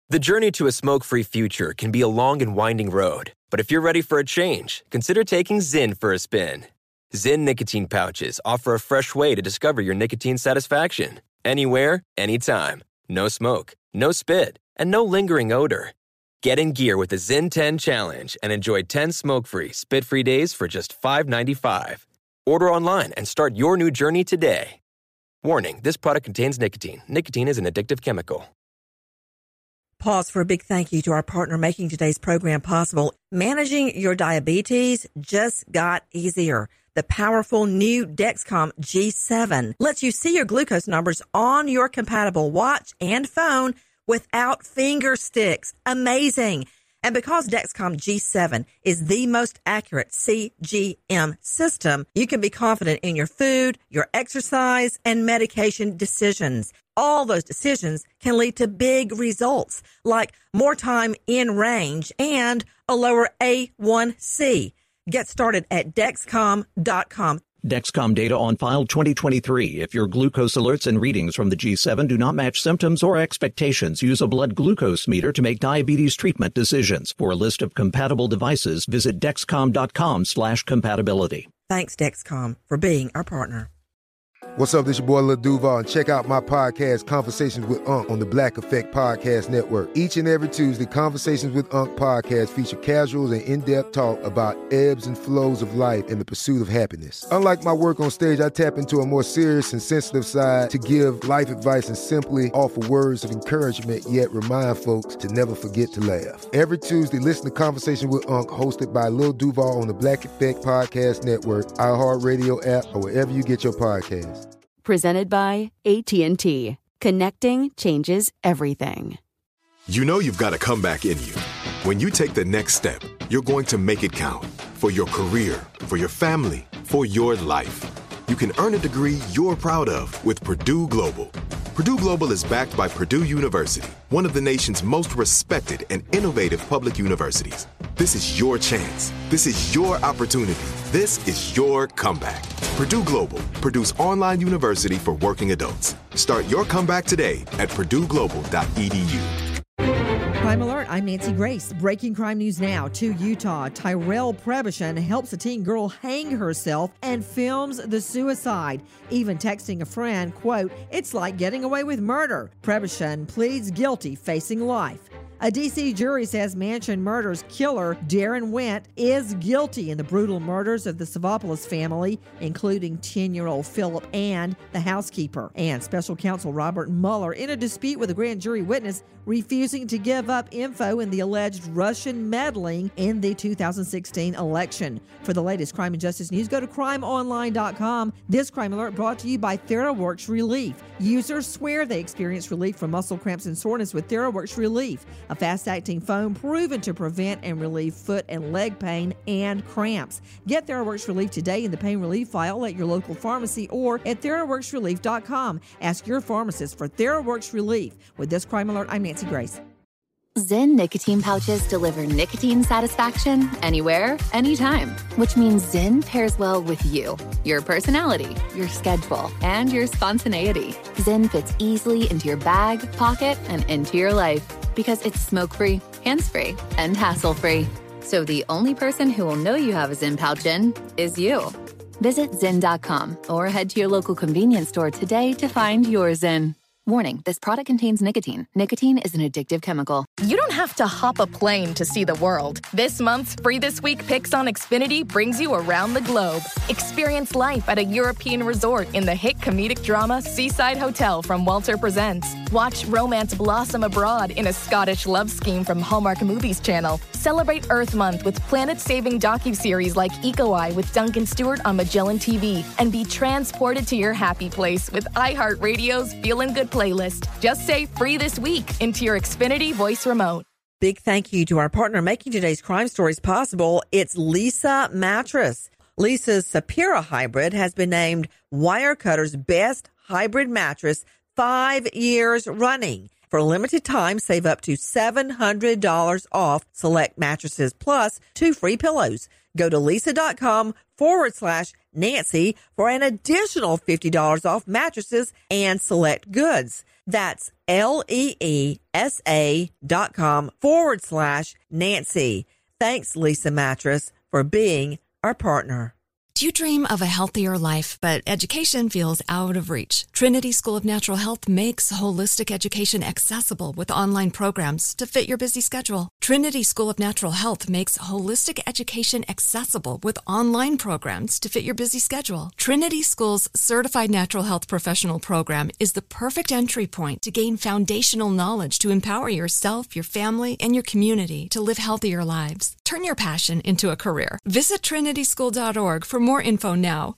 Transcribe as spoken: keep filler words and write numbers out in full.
The journey to a smoke-free future can be a long and winding road, but if you're ready for a change, consider taking Zyn for a spin. Zyn nicotine pouches offer a fresh way to discover your nicotine satisfaction. Anywhere, anytime. No smoke, no spit, and no lingering odor. Get in gear with the Zyn ten Challenge and enjoy ten smoke-free, spit-free days for just five dollars and ninety-five cents. Order online and start your new journey today. Warning, this product contains nicotine. Nicotine is an addictive chemical. Pause for a big thank you to our partner making today's program possible. Managing your diabetes just got easier. The powerful new Dexcom G seven lets you see your glucose numbers on your compatible watch and phone without finger sticks. Amazing. And because Dexcom G seven is the most accurate C G M system, you can be confident in your food, your exercise, and medication decisions. All those decisions can lead to big results, like more time in range and a lower A one C. Get started at Dexcom dot com. Dexcom data on file twenty twenty-three. If your glucose alerts and readings from the G seven do not match symptoms or expectations, use a blood glucose meter to make diabetes treatment decisions. For a list of compatible devices, visit Dexcom dot com slash compatibility. Thanks, Dexcom, for being our partner. What's up, this your boy Lil Duval, and check out my podcast, Conversations with Unc, on the Black Effect Podcast Network. Each and every Tuesday, Conversations with Unc podcast feature casual and in-depth talk about ebbs and flows of life and the pursuit of happiness. Unlike my work on stage, I tap into a more serious and sensitive side to give life advice and simply offer words of encouragement, yet remind folks to never forget to laugh. Every Tuesday, listen to Conversations with Unc, hosted by Lil Duval on the Black Effect Podcast Network, iHeartRadio app, or wherever you get your podcasts. Presented by A T and T. Connecting changes everything. You know you've got a comeback in you. When you take the next step, you're going to make it count. For your career, for your family, for your life. You can earn a degree you're proud of with Purdue Global. Purdue Global is backed by Purdue University, one of the nation's most respected and innovative public universities. This is your chance. This is your opportunity. This is your comeback. Purdue Global, Purdue's online university for working adults. Start your comeback today at purdue global dot e d u. Crime Alert, I'm Nancy Grace. Breaking crime news now to Utah. Tyrell Prebishan helps a teen girl hang herself and films the suicide, even texting a friend, quote, "It's like getting away with murder." Prebishan pleads guilty, facing life. A D C jury says Mansion Murders killer Darren Went is guilty in the brutal murders of the Savopoulos family, including ten-year-old Philip and the housekeeper. And special counsel Robert Mueller, in a dispute with a grand jury witness, refusing to give up info in the alleged Russian meddling in the two thousand sixteen election. For the latest crime and justice news, go to crime online dot com. This Crime Alert brought to you by TheraWorks Relief. Users swear they experience relief from muscle cramps and soreness with TheraWorks Relief, a fast-acting foam proven to prevent and relieve foot and leg pain and cramps. Get TheraWorks Relief today in the pain relief file at your local pharmacy or at theraworks relief dot com. Ask your pharmacist for TheraWorks Relief. With this Crime Alert, I'm Nancy Grace. Zyn nicotine pouches deliver nicotine satisfaction anywhere, anytime, which means Zyn pairs well with you, your personality, your schedule, and your spontaneity. Zyn fits easily into your bag, pocket, and into your life because it's smoke-free, hands-free, and hassle-free. So the only person who will know you have a Zyn pouch in is you. Visit Zyn dot com or head to your local convenience store today to find your Zyn. Warning, this product contains nicotine. Nicotine is an addictive chemical. You don't have to hop a plane to see the world. This month's Free This Week Picks on Xfinity brings you around the globe. Experience life at a European resort in the hit comedic drama Seaside Hotel from Walter Presents. Watch romance blossom abroad in a Scottish love scheme from Hallmark Movies Channel. Celebrate Earth Month with planet-saving docuseries like Eco Eye with Duncan Stewart on Magellan T V. And be transported to your happy place with iHeartRadio's Feelin' Good playlist. Just say "free this week" into your Xfinity voice remote. Big thank you to our partner making today's crime stories possible. It's Leesa Mattress. Leesa's Sapira Hybrid has been named Wirecutter's best hybrid mattress five years running. For a limited time, save up to seven hundred dollars off select mattresses plus two free pillows. Go to Leesa dot com forward slash Nancy for an additional fifty dollars off mattresses and select goods. That's L-E-E-S-A dot com forward slash Nancy. Thanks, Leesa Mattress, for being our partner. Do you dream of a healthier life, but education feels out of reach? Trinity School of Natural Health makes holistic education accessible with online programs to fit your busy schedule. Trinity School of Natural Health makes holistic education accessible with online programs to fit your busy schedule. Trinity School's Certified Natural Health Professional Program is the perfect entry point to gain foundational knowledge to empower yourself, your family, and your community to live healthier lives. Turn your passion into a career. Visit trinity school dot org for more info now.